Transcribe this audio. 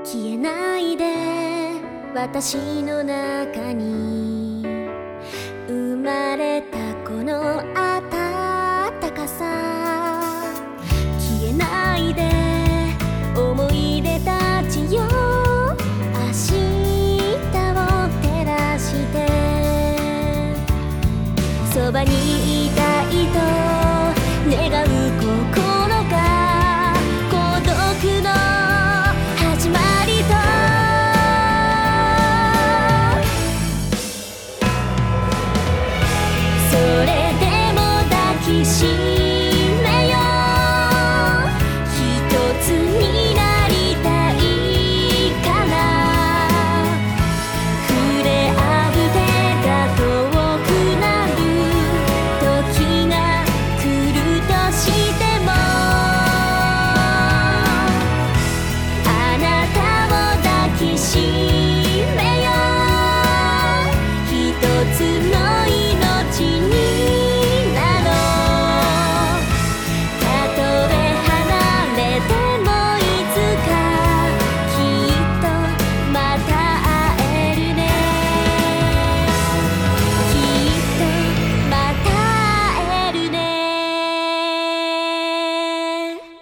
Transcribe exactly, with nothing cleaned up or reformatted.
消えないで私の中に生まれたこの温かさ、消えないで思い出たちよ、明日を照らしてそばに